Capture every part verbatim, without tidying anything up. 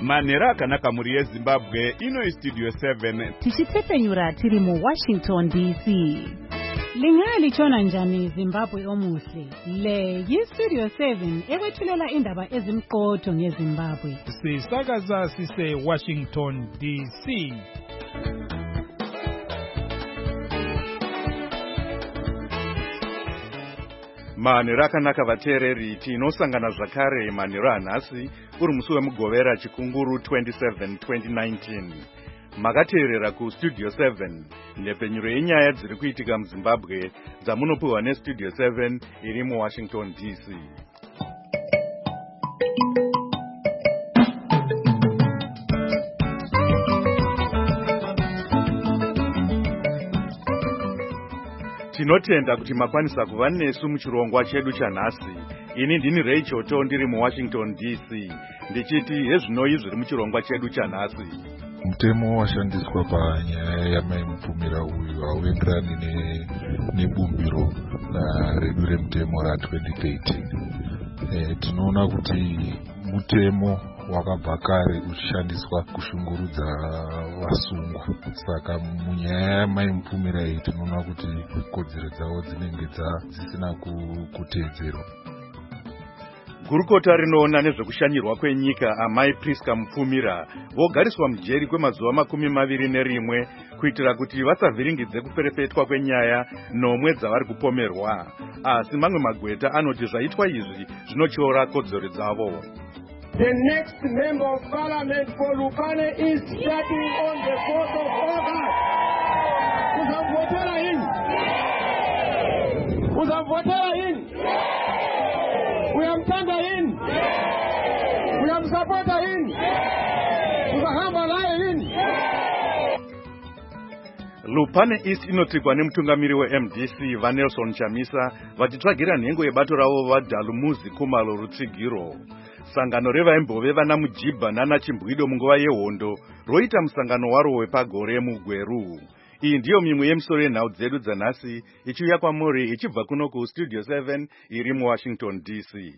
manhero akanaka muri yezimbabwe. Ino studio seven tichitepenyura tiri mu Washington D C. Lingalichona njani Zimbabwe omuhle. Le yi-Studio seven ekwethulela indaba ezimqotho ngeZimbabwe. Sisakaza sise Washington D C. manhero akanaka vateereri, tinosangana zvakare manhero anhasi uri musi wemugovera chikunguru twenty-seven twenty nineteen. Makateerera kustudio seven, nhepenyuro yenyaya dziri kuitika muZimbabwe dzamunopiwa nestudio seven iri muWashington D C. Tinotenda kuti makwanisa kuva nesu muchirongwa chedu chanhasi. Ini ndini Ray Choto ndiri muWashington D C. Ndichiti hezvinoi zviri muchirongwa chedu chanhasi. Mutemo washandiswa panyaya yamaimupfumira uyu hauenderani nebumbiro redu remutemo ra twenty thirteen. E, tinoona kuti mutemo wakabva kare uchishandiswa kushungurudza vasungwa. Saka munyaya yamaimupfumira iyi tinoona kuti kodzero dzavo dzinenge dzisina kuteedzerwa. Gurukota rinoona nezvekushanyirwa kwenyika Amai Priska Mupfumira vogariswa mujeri kwemazuva makumi maviri nerimwe kuitira kuti vasavhiringidze kuferefetwa kwenyaya nomwe dzavari kupomerwa. Asi mamwe magweta anoti zvaitwa izvi zvinochiora kodzero dzavo. The next member of parliament for Lupane is starting on the fourth of August. Uzamvotera in. Uzamvotera in. Uyamtanda in. Uyamsapota in. Uzahamba naye in. Lupane East inotrigwa nemutungamiri we-M D C vaNelson Chamisa vachitsvagira nhengo yebato ravo vaDalumuzi Khumalo Rutsigiro. Sangano revaimbove vana Mujibha nana Chimbwido munguva yehondo roita musangano waro wepagore muGweru. Iyi ndiyo mimwe yemisoro yenhau dzedu dzanhasi ichiuya kwamuri ichibva kuno kustudio seven iri muWashington D C.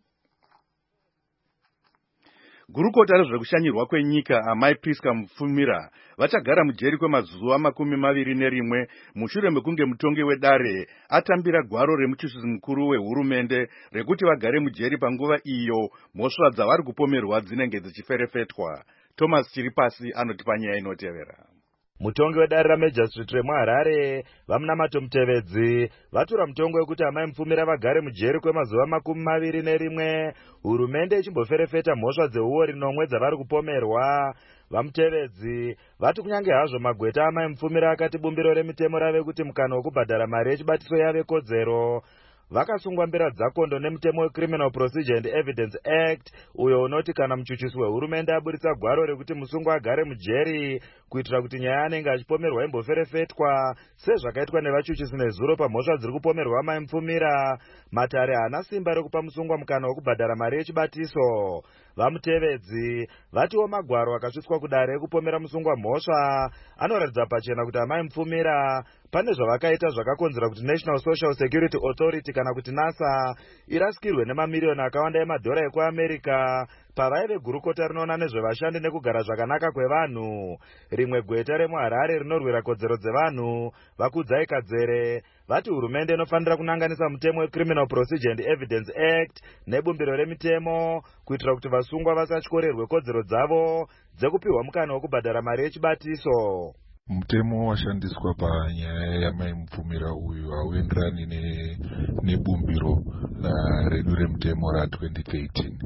Gurukota rezvekushanyirwa kwenyika Amai Priska Mupfumira vachagara mujeri kwemazuva makumi maviri nerimwe mushure mekunge mutongi wedare atambira gwaro remuchuchisi mukuru wehurumende rekuti vagare mujeri panguva iyo mhosva dzavari kupomerwa dzinenge dzichiferefetwa. Thomas Chiripasi anotipa nyaya inotevera. Mutongi wedare raMajistrate remuHarare vamunamato Mutevedzi vatura mutongo wekuti Amai Mupfumira vagare mujeri kwemazuva makumi maviri nerimwe hurumende ichimboferefeta mhosva dzeuori nomwe dzavari kupomerwa. Vamutevedzi vati kunyange hazvo magweta Amai Mupfumira akati bumbiro remitemo rave kuti mukana wekubhadhara mari yechibatiso yave kodzero, vakasungwa mbera dzakondo nemutemo weCriminal Procedure and Evidence Act uyo unoti kana muchuchisi wehurumende aburitsa gwaro rekuti musungwa agare mujeri kuitira kuti nyaya anenge achipomerwa imboferefetwa sezvakaitwa nevachuchisi nezuro pamhosva dziri kupomerwa Amai Mupfumira, matare haana simba rekupa musungwa mukana wekubhadhara mari yechibatiso. Vamutevedzi vatiwo magwaro akasvitswa kudare ekupomera musungwa mhosva anoratidza pachena kuti Amai Mupfumira pane zvavakaita zvakakonzera kuti National Social Security Authority kana kuti NASA irasikirwe nemamiriyoni akawanda emadhora ekuAmerika pavaive gurukota rinoona nezvevashandi nekugara zvakanaka kwevanhu. Rimwe gweta remuHarare rinorwira kodzero dzevanhu vakudzai Kadzere vati hurumende inofanira kunanganisa mutemo weCriminal Procedure and Evidence Act nebumbiro remitemo kuitira kuti vasungwa vasatyorerwe kodzero dzavo dzekupiwa mukana wekubhadhara mari yechibatiso. Mutemo washandiswa panyaya yamai mupfumira uyu hauenderani nebumbiro redu remutemo ra twenty thirteen.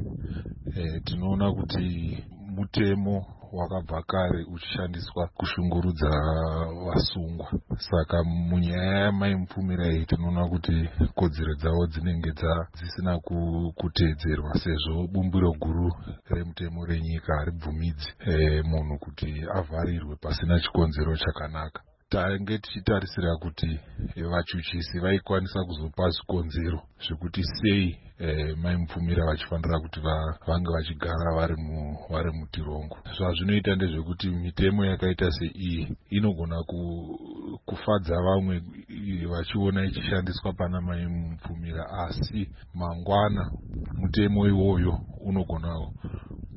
E, tinoona kuti mutemo wakabva kare uchishandiswa kushungurudza vasungwa. Saka munyaya yamai mupfumira iyi tinoona kuti kodzero dzavo dzinenge dzisina kuteedzerwa sezvo bumbiro guru remutemo renyika haribvumidzi e, munhu kuti avharirwe pasina chikonzero chakanaka. Tange tichitarisira kuti vachuchisi vaikwanisa kuzopa zvikonzero zvekuti sei e, mai mupfumira vachifanira kuti vange vachigara vari mu vari mutirongo. Zvazvinoita ndezvekuti mitemo yakaita seiyi inogona ku, kufadza vamwe vachiona ichishandiswa pana mai mupfumira, asi mangwana mutemo iwoyo unogona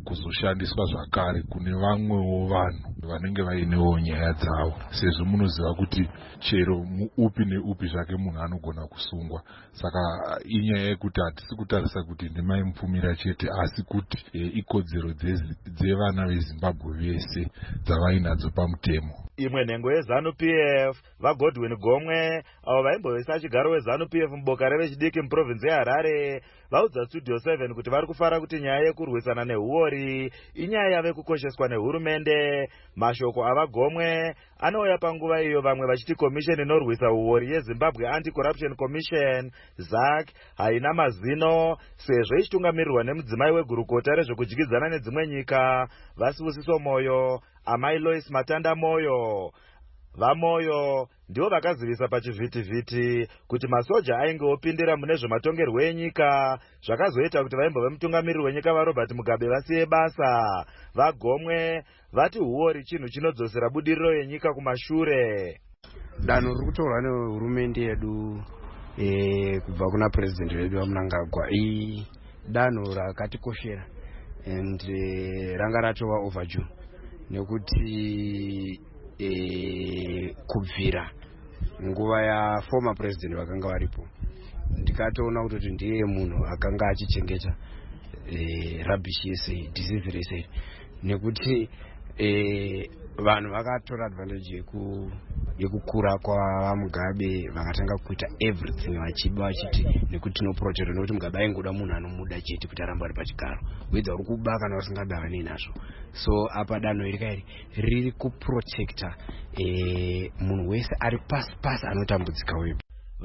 kuzoshandiswa zvakare kune vamwewo vanhu vanenge vainewo nyaya dzavo, sezvo munoziva kuti chero muupi neupi zvake munhu anogona kusungwa. Saka inyaya yekuti hatisi kutarisa kuti ndimai Mupfumira chete, asi kuti e, ikodzero dzevana veZimbabwe vese dzavainadzo pamutemo. Imwe nhengo yeZANU P F vaGodwin Gomwe avo vaimbovesa chigaro weZANU P F muboka revechidiki muprovinsi yeHarare vaudza Studio seven kuti vari kufara kuti nyaya yekurwisana nehuori inyaya yave kukosheswa nehurumende. Mashoko avaGomwe anouya panguva iyo vamwe vachiti komisheni inorwisa huori yeZimbabwe Anti-Corruption Commission Z A C haina mazino sezvo ichitungamirirwa nemudzimai wegurukota rezvekudyidzana nedzimwe nyika Vasibusiso Moyo, amai Lois Matanda Moyo. VaMoyo ndivo vakazivisa pachivhitivhiti kuti masoja ainge opindira mune zvematongerwo enyika zvakazoita kuti vaimbo vemutungamiriri wenyika vaRobert Mugabe vasiye basa. VaGomwe vati huori chinhu chinodzosera budiriro yenyika kumashure. Danho riri kutorwa nehurumende yedu e, kubva kuna president wedu vaMnangagwa idanho rakatikoshera and e, ranga ratova overdue nekuti e, kubvira nguva ya former president vakanga varipo ndikatoona kuti ndiye munhu akanga achichengeta e, rubbish yese disease rese nekuti e, vanhu vakatora advantage yeku yekukura kwa Mugabe vakatanga kuita everything vachiba vachiti nekuti no project nekuti Mugabe aingoda munhu anomuda chete kuti aramba ari pachigaro wedza uri kuba kana usingabavani nazvo. So apa danho iri kairi riri kuprotecta eh, munhu wese ari pasi pasi anotambudzika wepo.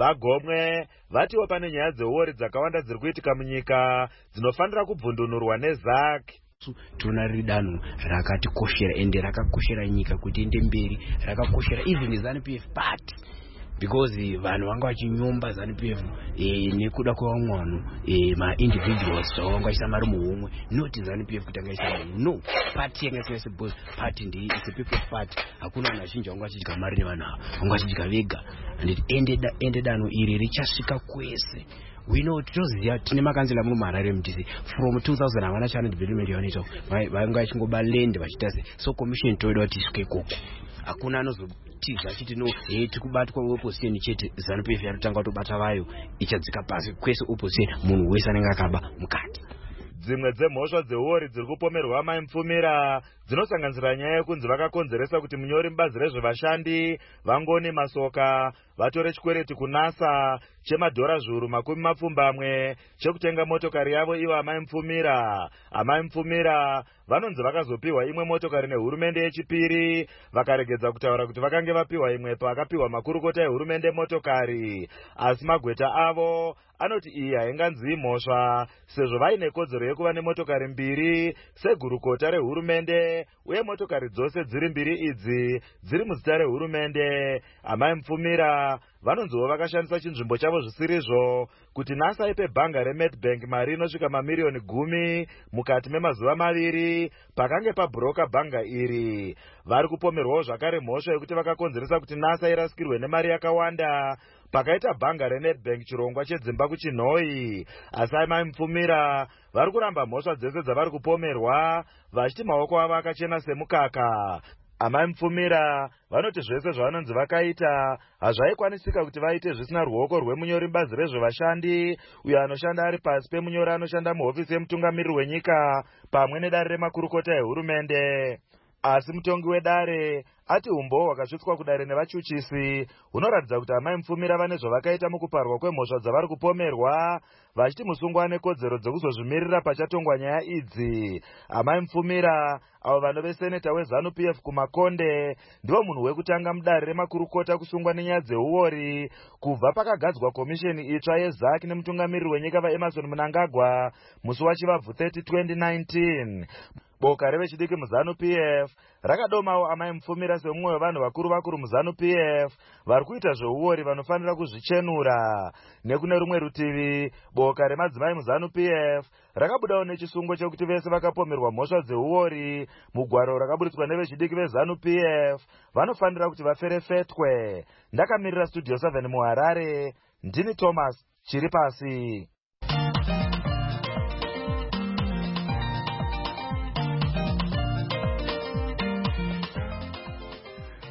VaGomwe vatiwo pane nyaya dzehuori dzakawanda dziri kuitika munyika dzinofanira kubvundunurwa neZ A C. Tuna riri danho rakatikoshera ende rakakoshera nyika kuti ende mberi, rakakoshera even ZANU P F party because vanhu vanga vachinyomba ZANU P F eh, nekuda kwevamwe vanhu eh, ma individuals zvavanga vachiisa mari muhomwe not ZANU P F kuti anga isa no party yanga isina boss party ndi is a people party. Hakuna vanhu vazhinji vanga vachidya mari nevanhu ava vanga vachidya vega and ende ende danho iri richasvika kwese. We know toziya tine makanzila mu Harare M D C from two thousand havana chana development yavanoita vanga vachingoba land vachita se so commission toida kuti isvike koko hakuna anozotiza achiti no eh tikubatwa opposition chete ZANU P F yarotanga kutobata vayo ichadzika pasi kwese opposition munhu wese anenge akaba mukati. Dzimwe dzemhosva dzehuori dziri kupomerwa Mai Mupfumira dzinosanganisira nyaya yekunzi vakakonzeresa kuti munyori mubazi rezvevashandi vangoni masoka vatore chikwereti kunasa chemadhora zviuru makumi mapfumbamwe chekutenga motokari yavo ivo Amai Mupfumira. Amai Mupfumira vanonzi vakazopiwa imwe motokari nehurumende yechipiri vakaregedza kutaura kuti vakange vapiwa imwe pavakapiwa makurukota ehurumende motokari, asi magweta avo anoti iyi hainganzi mhosva sezvo vaine kodzero yekuva nemotokari mbiri segurukota rehurumende uye motokari dzose dziri mbiri idzi dziri muzita rehurumende. Amai Mupfumira vanonziwo vakashandisa chinzvimbo chavo zvisirizvo kuti NASA ipe bhanga reMedbank mari inosvika mamiriyoni gumi mukati memazuva maviri pakange pabhuroka bhanga iri. Vari kupomerwawo zvakare mhosva yekuti vakakonzeresa kuti NASA irasikirwe nemari yakawanda pakaita bhanga reNedbank chirongwa chedzimba kuchinhoi. Asi Amai Mupfumira vari kuramba mhosva dzese dzavari kupomerwa vachiti maoko avo akachena semukaka. Amai Mupfumira vanoti zvese zvavanonzi vakaita hazvaikwanisika kuti vaite zvisina ruoko rwemunyori mubazi rezvevashandi uyo anoshanda ari pasi pemunyori anoshanda muhofisi yemutungamiriri wenyika pamwe nedare remakurukota ehurumende. Asi mutongi wedare ati umbo hwakasvitswa kudare nevachuchisi hunoratidza kuti Amai Mupfumira vane zvavakaita mukuparwa kwemhosva dzavari kupomerwa vachiti musungwa ane kodzero dzekuzozvimirira pachatongwa nyaya idzi. Amai Mupfumira avo vanove seneta weZANU P F kumakonde ndivo munhu wekutanga mudare remakurukota kusungwa nenyaya dzehuori kubva pakagadzwa komisheni itsva yeZ A C nemutungamiriri wenyika vaEmmerson Mnangagwa musi wachivabvu thirty twenty nineteen. Boka revechidiki muZANU P F rakadomawo Amai Mupfumira semumwe wevanhu vakuru vakuru muZANU P F vari kuita zvehuori vanofanira kuzvichenura. Nekune rumwe rutivi boka remadzimai muZANU P F rakabudawo nechisungo chekuti vese vakapomerwa mhosva dzehuori mugwaro rakaburitswa nevechidiki veZANU P F vanofanira kuti vaferefetwe. Ndakamirira Studio seven muHarare, ndini Thomas Chiripasi.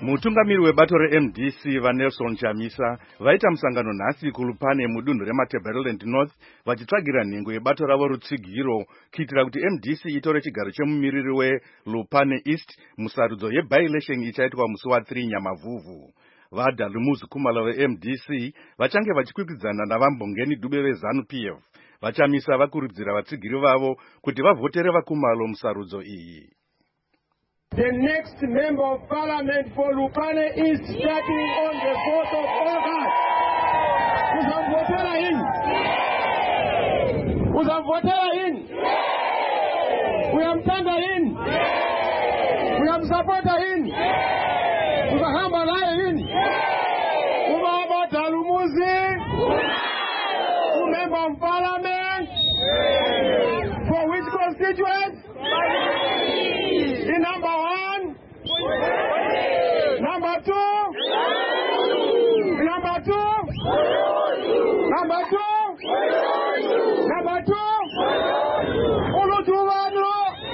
Mutungamiri webato re-M D C vaNelson Chamisa vaita musangano nhasi kuLupane mudunhu reMatabeleland North vachitsvagira nhengo yebato ravo rutsigiro kuitira kuti M D C itore chigaro chemumiriri weLupane East musarudzo yeby-election ichaitwa musi wa3 Nyamavhuvhu. VaDalumuzi Khumalo ve-M D C vachange vachikwikwidzana navambongeni Dube veZANU-P F. Vachamisa vakurudzira vatsigiri vavo kuti vavhotere vaKhumalo musarudzo iyi. The next member of parliament for Lupane is starting on the fourth of August. Uzamvotera in. Uzamvotera in. Uyamtanda in. Uyamsapota in. Uzahamba naye in. Ubaba Dalumuzi. Member of parliament. For which constituent? In number one, number two, number two, number two, number two, Olutuvano.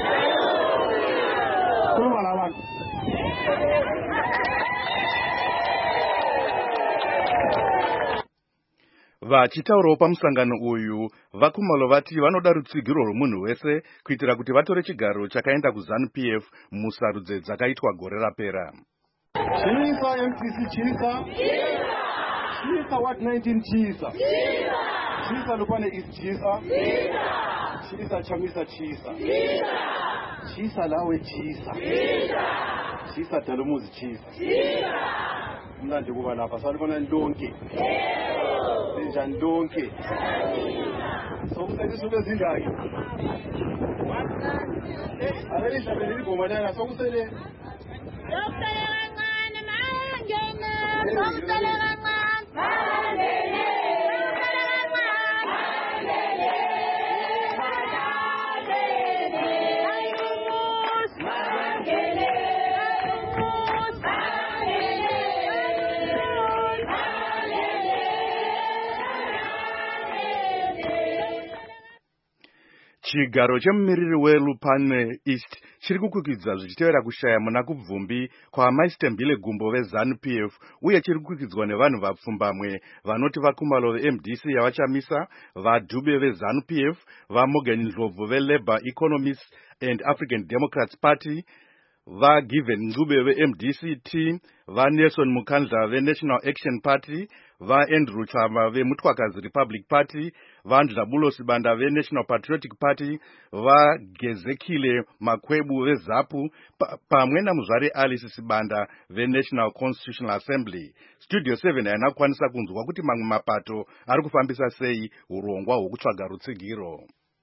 Vachitaurawo pamusangano uyu vaKhumalo vati vanoda rutsigiro rwomunhu wese kuitira kuti vatore chigaro chakaenda kuZANU-P F musarudzo dzakaitwa gore rapera. Chisa M D C Chisa. Chisa what nineteen Chisa. Chisa Lupane is Chisa. Chisa Chamisa Chisa. Chisa Lawe Chisa. Chisa Dalumuzi Chisa. Mnandi kuba lapha salibona ndonke. Njani ndonke. Sokusele suke zingaki. Alelisha belili bomadana sokusele. Sokusele kancane mangene. Sokusele kancane mangene. Chigaro chemumiriri weLupane East chiri kukwikwidzwa zvichitevera kushaya muna kubvumbi kwaMaistembile Gumbo veZANU-P F uye chiri kukwikwidza nevanhu vapfumbamwe vanoti vaKhumalo ve-M D C yavachamisa, vaDube veZANU-P F, vaMorgan Ndlovu veLabour Economists and African Democrats Party, vaGiven Ncube ve-M D C T, vaNelson Mukandla veNational Action Party, vaAndrew Chama veMutwakazi Republic Party, vaNdlabulo Sibanda veNational Patriotic Party, vaGezekile Makhwebu veZAPU pamwe naMuzvare Alice Sibanda veNational Constitutional Assembly. Studio seven yanakwanisa kunzwa kuti mamwe mapato ari kufambisa sei urongwa hwokutsvaga rutsigiro.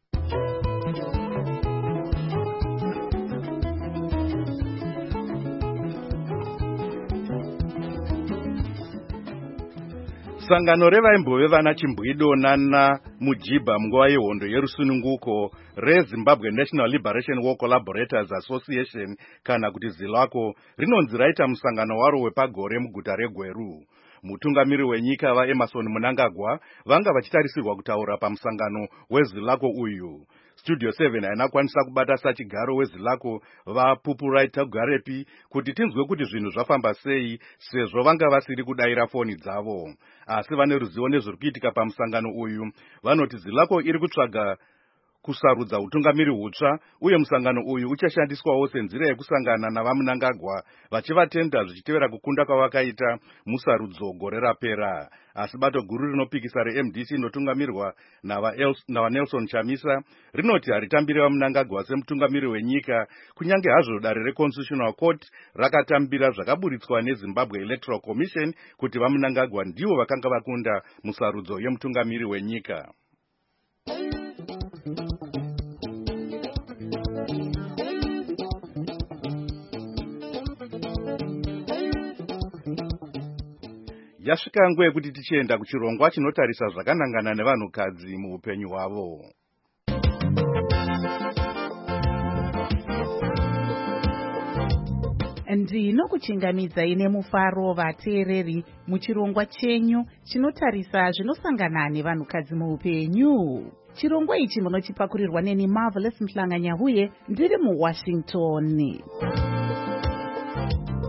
Sangano revaimbove vana Chimbwido nana Mujiba munguva yehondo yerusununguko reZimbabwe National Liberation War Collaborators Association kana kuti ZILACO rinonzi raita musangano waro wepagore muguta reGweru. Mutungamiri wenyika vaEmmerson Mnangagwa vanga vachitarisirwa kutaura pamusangano weZILACO uyu. Studio seven yanakwanisa kubata sachigaro weZILACO vaPupuraita Garepi kuti tinzwe kuti zvinhu zvafamba sei sezvo vanga vasiri kudaira foni dzavo. Asi vane ruzivo nezviri kuitika pamusangano uyu vanoti ZILACO iri kutsvaga kusarudza utungamiri hutsva uye musangano uyu uchashandiswawo senzira yekusangana navaMnangagwa vachivatenda zvichitevera kukunda kwavakaita musarudzo gore rapera. Asi bato guru rinopikisa re-M D C inotungamirwa navaNelson Chamisa rinoti haritambiri vaMnangagwa semutungamiri wenyika kunyange hazvo dare reConstitutional Court rakatambira zvakaburitswa neZimbabwe Electoral Commission kuti vaMnangagwa ndivo vakanga vakunda musarudzo yemutungamiri wenyika. Yasvika nguva yekuti tichienda kuchirongwa chinotarisa zvakanangana nevanhukadzi muupenyu hwavo. Ndinokuchingamidzai nemufaro vateereri muchirongwa chenyu chinotarisa zvinosangana nevanhukadzi muupenyu. Chirongwa ichi munochipakurirwa neni Marvelous Mhlanga Nyahuye ndiri muWashington.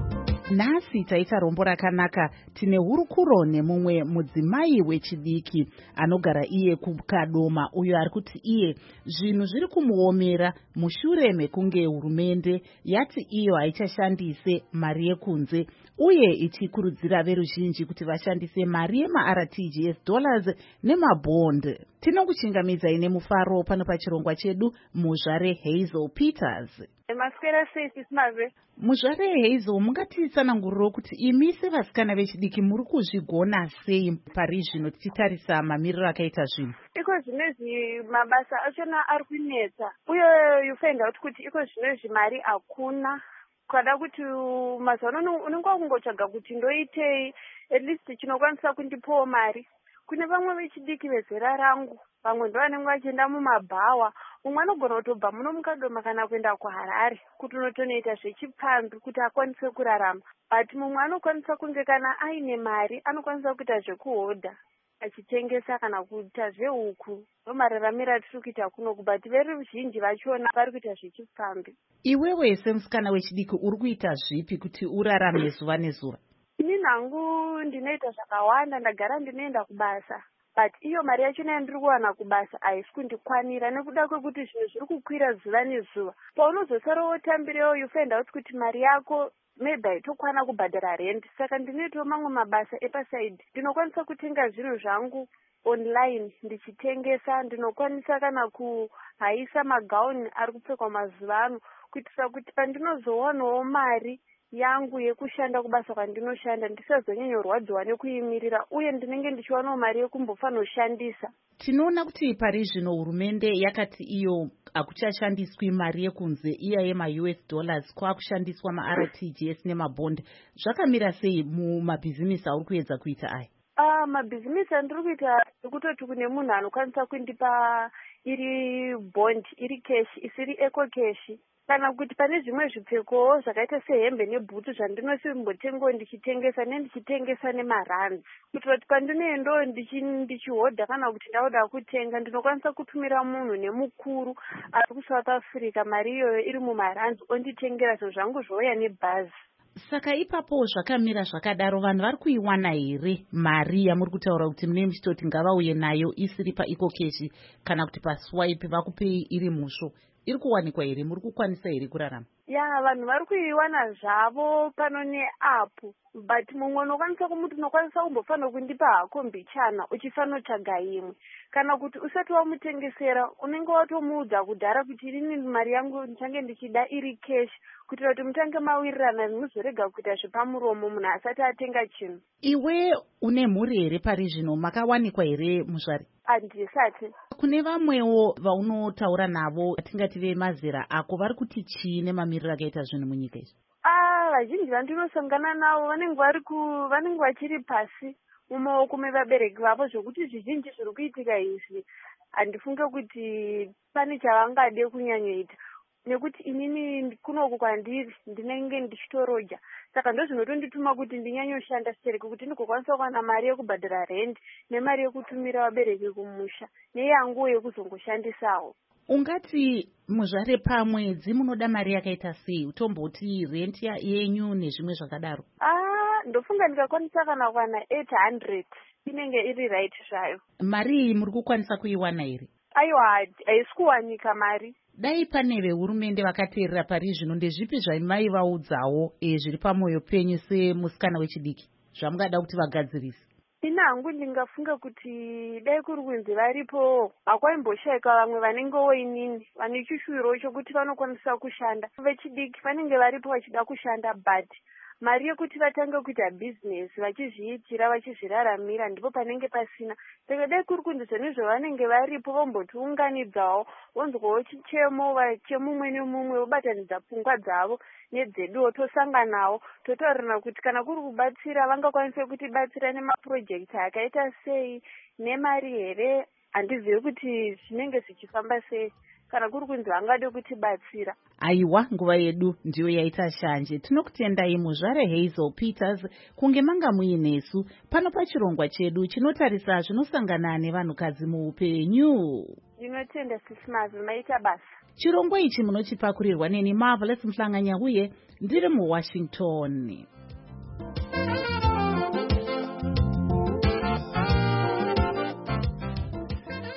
Nhasi taita rombo rakanaka. Tine hurukuro nemumwe mudzimai wechidiki anogara iye kuKadoma, uyo ari kuti iye zvinhu zviri kumuomera mushure mekunge hurumende yati iyo haichashandise mari yekunze uye ichikurudzira veruzhinji kuti vashandise mari yema-R T G S dollars nemabond. Tinokuchingamidzai nemufaro pano pachirongwa chedu muzvare Hazel Peters. Maswera sei smave. Muzvare Hazel, mungatitsananguriro kuti imi sevasikana vechidiki muri kuzvigona sei pari zvino tichitarisa mamiriro akaita zvinhu? Iko zvinezvi mabasa achona ari kunetsa uye you find out kuti iko zvinezvi mari hakuna. Kada kuti mazuva ano unenge wakungotsvaga kuti ndoitei at least chinokwanisa kundipawo mari. Kune vamwe vechidiki vezera rangu, vamwe ndo vanenge vachienda mumabhawa, umwe anogona kutobva muno muKadoma kana kuenda kuHarare kuti unotonoita zvechipfambi kuti akwanise kurarama. But mumwe anokwanisa kunge kana aine mari anokwanisa kuita zvekuhodha achitengesa kana kuita zvehuku. Ndomararamiro atiri kuita kunoku, but veruzhinji vachona vari kuita zvechipfambi. Iwewe semusikana wechidiki uri kuita zvipi kuti urarame zuva nezuva? Ini nangu ndinoita zvakawanda, ndagara ndinoenda kubasa. But iyo mari yachona yandiri kuwana kubasa haisi kundikwanira nekuda kwekuti zvinhu zviri kukwira zuva nezuva. Paunozosara wotambirewo you find out kuti mari yako maybe haitokwana kubhadhara rent. Saka ndinoitawo mamwe mabasa epasaidi. Ndinokwanisa kutenga zvinhu zvangu online ndichitengesa. Ndinokwanisa kana kuhaisa magauni ari kupfekwa mazuva ano kuitira kuti pandinozowanawo mari yangu yekushanda kubasa kwandinoshanda ndisazonyanyorwadziwa nekuimirira uye ndinenge ndichiwanawo mari yekumbofanoshandisa. Tinoona kuti pari zvino hurumende yakati iyo hakuchashandiswi mari yekunze iya yema-U S dollars kwakushandiswa ma-R T G S nemabond. Zvakamira sei mumabhizimisi auri kuedza kuita aya? Ah, mabhizimisi andiri kuita kutoti kune munhu anokwanisa kundipa iri bond, iri cash, isiri eco cash. Kana kuti pane zvimwe zvipfeko zvakaita sehembe nebhutu zvandinosombotengawo ndichitengesa nendichitengesa nemarandi. Kuitira kuti pandinoendawo ndichihodha kana kuti ndauda kutenga ndinokwanisa kutumira munhu nemukuru ari kuSouth Africa mari iyoyo iri mumarandi onditengera zvinhu zvangu zvouya nebhazi. Saka ipapo zvakamira zvakadaro vanhu vari kuiwana here mari yamuri kutaura kuti mune muchitoti ngavauye nayo isiri paeco cash kana kuti paswipe vakupei iri musvo? Iri kuwanikwa here? Muri kukwanisa here kurarama? Ya, vanhu vari kuiwana zvavo pano neapu, but mumwe unokwanisa kumuti unokwanisa kumbofanira kundipa hako mbichana uchifanira tsvaga imwe. Kana kuti usati wamutengesera unenge watomuudza kudhara kuti ini mari yangu ndichange ndichida iri cash kuitira kuti mutange mawirirana muzorega kuita zvepamuromo munhu asati atenga chinhu. Iwe une mhuri here pari zvino? Makawanikwa here muzvare? Handisati. Kune vamwewo vaunotaura navo atingati vemazera ako vari kuti chii nemamiriro akaita zvinhu munyika izvi? Ah, vazhinji vandinosangana navo vanenge vari ku vanenge vachiri pasi mumaoko mevabereki vavo zvokuti zvizhinji zviri kuitika izvi handifunge kuti pane chavangade kunyanyoita. Nekuti inini kunoku kwandiri ndinenge ndichitoroja. Saka ndo zvinotondituma kuti ndinyanyoshanda stereke kuti ndigokwanisa kuwana mari yekubhadhara rent nemari yekutumira vabereki kumusha neyangu yekuzongoshandisawo. Ungati muzvare pamwedzi munoda mari yakaita sei? Utomboti rent yenyu nezvimwe zvakadaro? Ah, ndofunga ndikakwanisa kana kuwana eight hundred inenge iri right zvayo. Mari iyi muri kukwanisa kuiwana here? Aiwa, haisi kuwanika mari. Dai pane vehurumende vakateerera pari zvino ndezvipi zvamaivaudzawo e zviri pamwoyo penyu semusikana wechidiki zvamungada kuti vagadzirise? Ina hangu ndingafunga kuti dai kuri kunzi varipo hakwaimboshaika vamwe vanengewo inini vane chishuwiro chokuti vanokwanisa kushanda. Vechidiki vanenge varipo vachida kushanda but mari yekuti vatange kuita bhizinesi vachizviitira vachizviraramira ndipo panenge pasina. Saka dai kuri kunzi zvenizvo vanenge varipo vombotiunganidzawo vonzwawo chichemo chemumwe nemumwe vobatanidza pfungwa dzavo nedzeduwo tosanganawo totaurirana kuti kana kuri kubatsira vangakwanisa kutibatsira nemapurojekiti akaita sei nemari here. Handizivi kuti zvinenge zvichifamba sei kana kuri kunzi vangade kutibatsira. Aiwa, nguva yedu ndiyo yaita shanje. Tinokutendai muzvare Hazel Peters kunge manga muinesu pano pachirongwa chedu chinotarisa zvinosangana nevanhukadzi muupenyu. Ndinotenda sisimazi maita basa. Chirongwa ichi munochipakurirwa neni Marvelous Mhlanganya uye ndiri muWashington.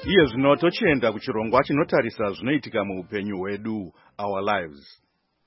Iye zvino tochienda kuchirongwa chinotarisa zvinoitika muupenyu hwedu, our lives.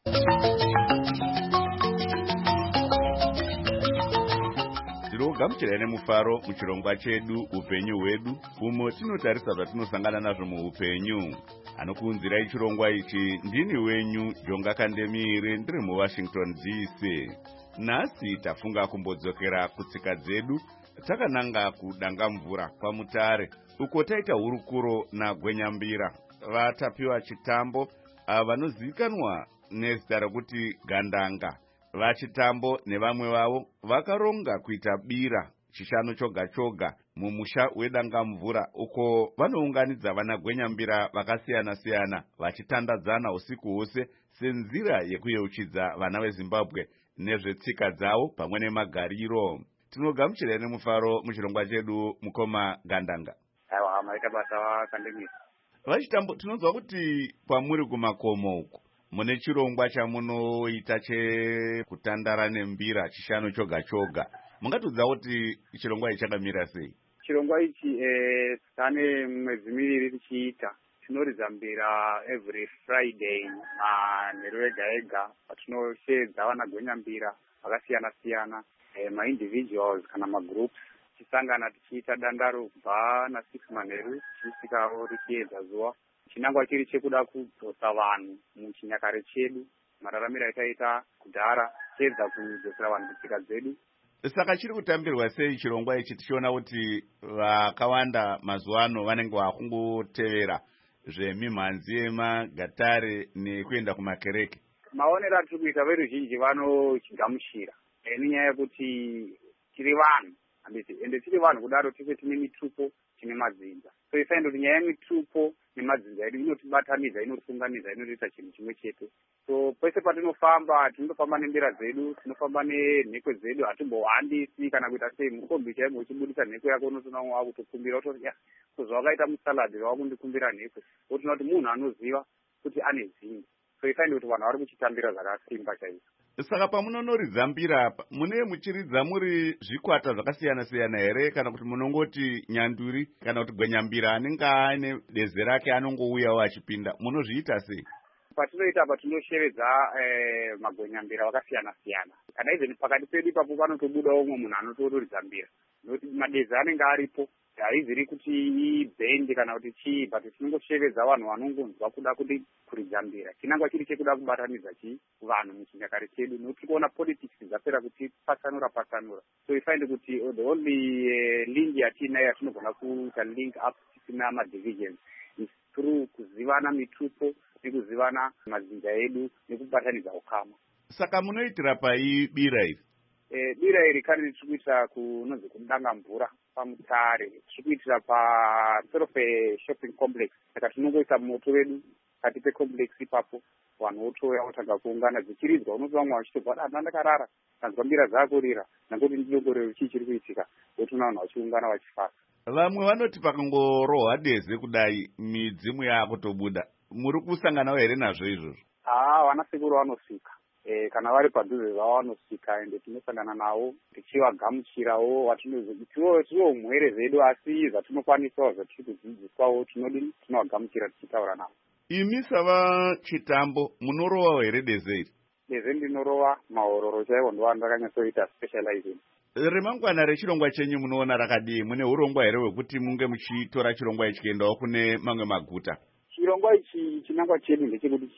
Tinogamuchira nemufaro muchirongwa chedu upenyu hwedu, umo tinotarisa zvatinosangana nazvo muupenyu. Anokuunzirai chirongwa ichi ndini wenyu Jonga Kandemire, ndiri muWashington D C. Nhasi tafunga kumbodzokera kutsika dzedu, takananga kudanga mvura kwaMutare, uko taita hurukuro naGwenyambira, vatapiwa chitambo vanozivikanwa nezita rokuti Gandanga. Vachitambo nevamwe vavo vakaronga kuita bira chishanu choga choga mumusha wedanga mvura, uko vanounganidza vana Gwenyambira vakasiyana siyana vachitandadzana usiku hwose senzira yekuyeuchidza vana veZimbabwe nezvetsika dzavo pamwe nemagariro. Tinogamuchira nemufaro muchirongwa chedu mukoma Gandanga. Aiwa, maita basa vakandemira. Vachitambo, tinonzwa kuti kwamuri kumakomo uko mune chirongwa chamunoita chekutandara nembira chishanu choga choga. Mungatudzawo kuti chirongwa ichi chakamira sei? Chirongwa ichi eh tane mwedzi miviri tichiita. Tinoridza mbira every Friday manheru ega ega patinoshedza vana Gwenyambira vakasiyana siyana, eh, ma-individuals kana ma-groups, tichisangana tichiita dandaro kubva na six manheru tichisvikawo tichiedza zuva. Chinangwa chiri chekuda kudzosa vanhu muchinyakare chedu, mararamiro aitaita kudhara, tiedza kudzosera vanhu kutsika dzedu. Saka chiri kutambirwa sei chirongwa ichi, tichiona kuti vakawanda mazuva ano vanenge vakungotevera zvemimhanzi yemagatare nekuenda kumakereke? Maonero atiri kuita veruzhinji vanochigamuchira nenyaya yekuti tiri vanhu, ende tiri vanhu kudaro tese tine mitupo, tine madzinza. So isaenda kuti nyaya yemitupo nemadzinza edu inotibatanidza, inotiunganidza, inotiita chinhu chimwe chete. So pese patinofamba, tinofamba nembira dzedu, tinofamba nenhekwe dzedu, hatimbohambisi kana kuita sei mukombi chaimo uchibudisa nhekwe yako unotoona umwe wakutokumbira utoti ya kuzva wakaita musaladhi wakundikumbira nhekwe, wotoona kuti munhu anoziva kuti ane dzinza. So isaenda kuti vanhu vari kuchitambira zvakasimba chaizvo. Saka pamunonoridza mbira apa, mune muchiridza muri zvikwata zvakasiyana siyana here, kana kuti munongoti nyanduri kana kuti Gwenyambira anenge ane deze rake anongouyawo achipinda, munozviita sei? Patinoita apa tinosheredza eh, magwenyambira vakasiyana siyana. Kana izvi pakati pedu ipapo panotobuda umwe munhu anotoridza mbira, nokuti madezi anenge aripo, haiziri kuti ibhendi kana kuti chii, but tinongosheredza vanhu vanongonzwa kuda kuti kuridza mbira. Chinangwa chiri chekuda kubatanidza chi vanhu muchinyakare chedu, nokuti kuona politics dzapera kuti patsanura patsanura. So we find kuti the only uh, link yatina yatinogona kuita link up tisina madivisions is through kuzivana mitupo nekuzivana madzinza edu nekubatanidza ukama. Saka munoitira pai bira iri? E, bira iri kani tirikuitira kunonzi kudanga mvura paMutare, tirikuitira pa sort of a shopping complex. Saka tinongoisa moto wedu kati pe complex ipapo, vanhu votoya votanga kuungana dzichiridzwa, unoziva mwe vachitobva danda ndakarara kanzwa mbira dzako rira nangoti ndidongorero chii chiri kuitika, votoona vanhu vachiungana vachifara. Vamwe vanoti pakangorohwa deze kudai midzimu yakutobuda, muri kusanganawo here nazvo izvozvo? Ah, vana sekuru vanosvika. Eh, kana vari padhuze zvavo vanosvika, ende tinosangana navo tichivagamuchirawo watinozo tiwo mhwere zvedu, asi zvatinokwanisawo zvatiri kudzidziswawo tinodini tinovagamuchira tichitaura navo. Imi sava chitambo munorovawo here deze iri? Deze ndinorova mahororo chaivo ndo vandakanyatsoita specializing. Remangwana rechirongwa chenyu munoona rakadii? Mune urongwa here hwekuti munge muchitora chirongwa ichi kuendawo kune mamwe maguta? Chirongwa ichi chinangwa chedu ndechekuti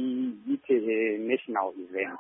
chiite national event.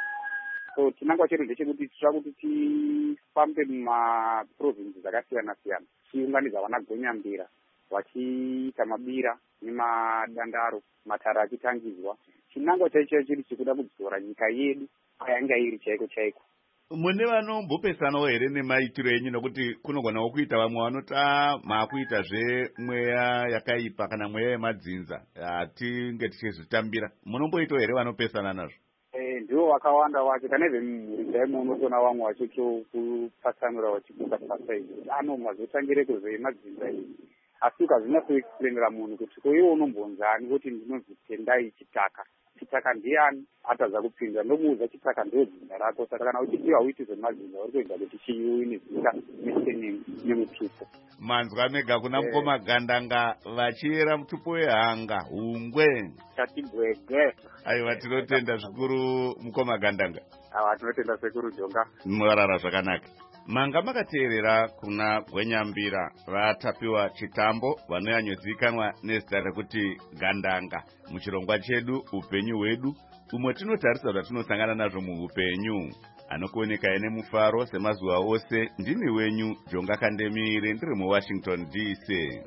So chinangwa chedu ndechekuti tira kuti tifambe mumaprovinsi dzakasiyana siyana, tichiunganidza vana Gwenyambira vachiita mabira nemadandaro, matara achitangidzwa. Chinangwa chaicho chiri chikuda kudzora nyika yedu ayanga iri chaiko chaiko. Mune vanombopesanawo here nemaitiro enyu, nokuti kunogonawo kuita vamwe vanoti maakuita zvemweya yakaipa kana mweya yemadzinza hatinge tichizvitambira, munomboitawo here vanopesana nazvo? Eh, ndiwo vakawanda vacho. Kana izve mumhuri chaimo unotoona vamwe vachitokupatsanura vachikupasa izvi ano mazotangire kuzvemadzinza izvi, asi ukazvinatsoexplainera munhu kuti ko iwe unombonzani kuti ndinonzi tendai chitaka chitsaka ndiani atadza kupinda ndomuudza chitsaka ndozina rako. Saka kana uchipiwa uiti zvemazinza uri kuedza kuti chiuini zita nemutupo manzwa mega kuna mukoma Gandanga vachiyera mutupo wehanga hungwe chatibwege. aiwa tinotenda zvikuru mukoma Gandanga. Awa tinotenda sekuru Jonga. Mwarara zvakanaka. Manga makateerera kuna Gwenyambira vatapiwa chitambo vanoyanyozikanwa nezita rekuti Gandanga muchirongwa chedu upenyu hwedu umwe tinotarisa kuti tinosangana nazvo muupenyu. Anokuonekai nemufaro semazuva ose ndini wenyu Jonga Kandemire ndiri muWashington D C.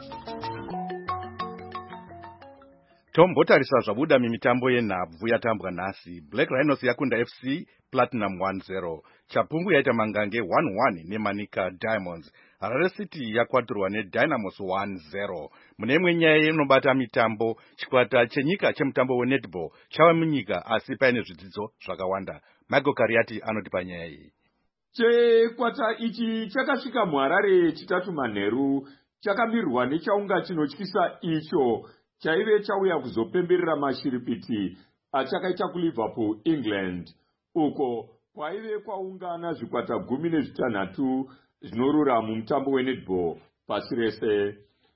Tombotarisa zvabuda mimitambo yenhabvu yatambwa nhasi. Black Rhinos yakunda F C Platinum one zero. Chapungu yaita Mangange one one neManika Diamonds. Harare City yakwaturwa neDynamos one zero. Mune imwe nyaya inobata mitambo, chikwata chenyika chemutambo wenetball chava munyika asi paine zvidzidzo zvakawanda. Michael Kariati anotipa nyaya iyi. Chikwata ichi chakasvika muHarare chitatu manheru, chakamirirwa nechaunga chinotyisa icho chaive chauya kuzopemberera mashiripiti achakaita kuLiverpool, England, uko kwaive kwaungana zvikwata gumi nezvitanhatu zvinorura mumutambo wenetball pasi rese.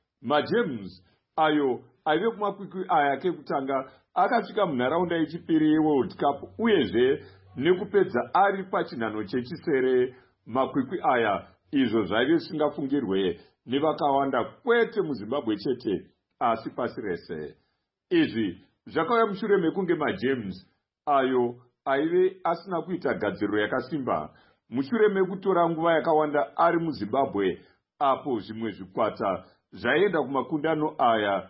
MaGems ayo aive kumakwikwi aya kekutanga akasvika munharaunda yechipiri yeWorld Cup uyezve nekupedza ari pachinhano chechisere. Makwikwi aya izvo zvaive zvisingafungirwe nevakawanda kwete muZimbabwe chete asi pasi rese. Izvi zvakauya mushure mekunge MaGems ayo aive asina kuita gadziriro yakasimba mushure mekutora nguva yakawanda ari muZimbabwe, apo zvimwe zvikwata zvaienda kumakundano aya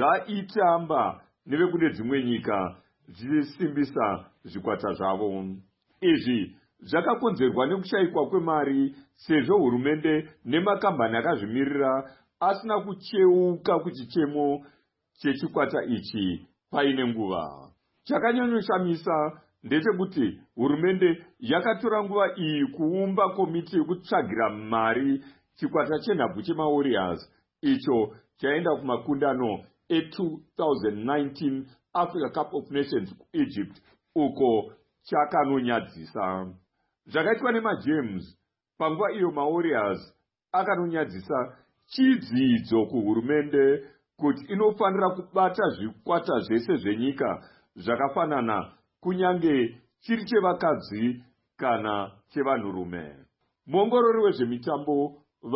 zvaitamba nevekune dzimwe nyika zvichisimbisa zvikwata zvavo. Izvi zvakakonzerwa nekushayikwa kwemari sezvo hurumende nemakambani akazvimirira asina kucheuka kuchichemo chechikwata ichi paine nguva. Chakanyanyoshamisa ndechekuti hurumende yakatora nguva iyi kuumba komiti yekutsvagira mari chikwata chenhabvu chemaWarriors icho chaenda kumakundano e-twenty nineteen Africa Cup of Nations kuEgypt, uko chakanonyadzisa. Zvakaitwa nemaGems panguva iyo maWarriors akanonyadzisa chidzidzo kuhurumende kuti inofanira kubata zvikwata zvese zvenyika zvakafanana kunyange chiri chevakadzi kana chevanhurume. Muongorori wezvemitambo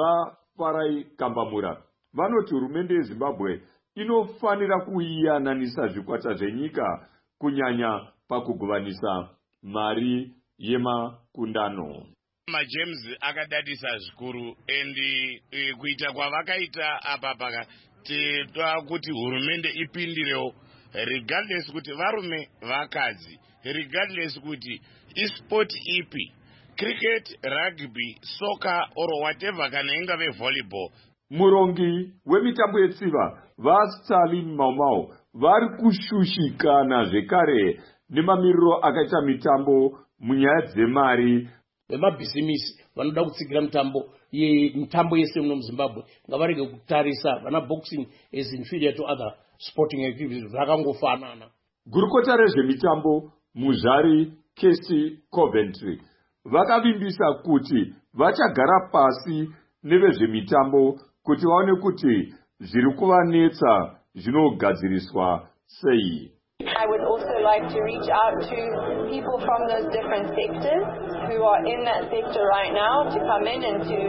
vaFarai Kambamura vanoti hurumende yeZimbabwe inofanira kuiyananisa zvikwata zvenyika kunyanya pakugovanisa mari yemakundano. MaGems akadadisa zvikuru endi e, kuita kwavakaita apa pakateda kuti hurumende ipindirewo regardless kuti varume vakadzi, regardless kuti isport ipi, cricket, rugby, soccer or whatever kana ingave volleyball. Murongi wemitambo yetsiva vaStalin Maumau vari kushushikana zvekare nemamiriro akaita mitambo munyaya dzemari. Vemabhisimisi vanoda kutsigira mitambo ye mitambo yese muno muZimbabwe ngavarege kutarisa vana boxing as inferior to other sporting activities zvakangofanana. Gurukota rezvemitambo muzvari Casey Coventry vakavimbisa kuti vachagara pasi nevezvemitambo kuti vaone kuti zviri kuvanetsa zvinogadziriswa sei. I would also like to reach out to people from those different sectors who are in that sector right now to come in and to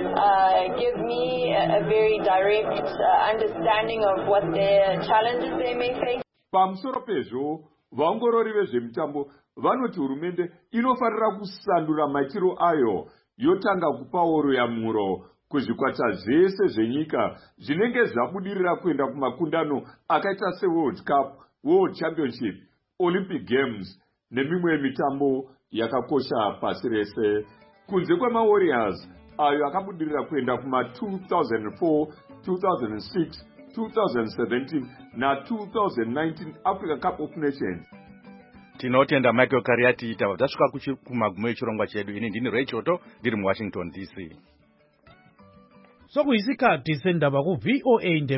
uh, give me a, a very direct uh, understanding of what their challenges they may face. Pamusoro pezvo, vaongorori vezvemitambo vanoti hurumende inofanira kusandura maitiro ayo yotanga kupa oro yamuro kuzvikwata zvese zvenyika zvinenge zvabudirira kuenda kumakundano akaita seWorld Cup, World Championship, Olympic Games nemimwe mitambo yakakosha pasi rese. Kunze kwemaWarriors ayo akabudirira kuenda kuma two thousand four, two thousand six, two thousand seventeen na two thousand nineteen Africa Cup of Nations. Tinotenda Michael Kariati. Tava tasvika kumagumo echirongwa chedu. Ini ndini Ray Choto ndiri muWashington D C. Sokuyisikhathi sendaba ku V O A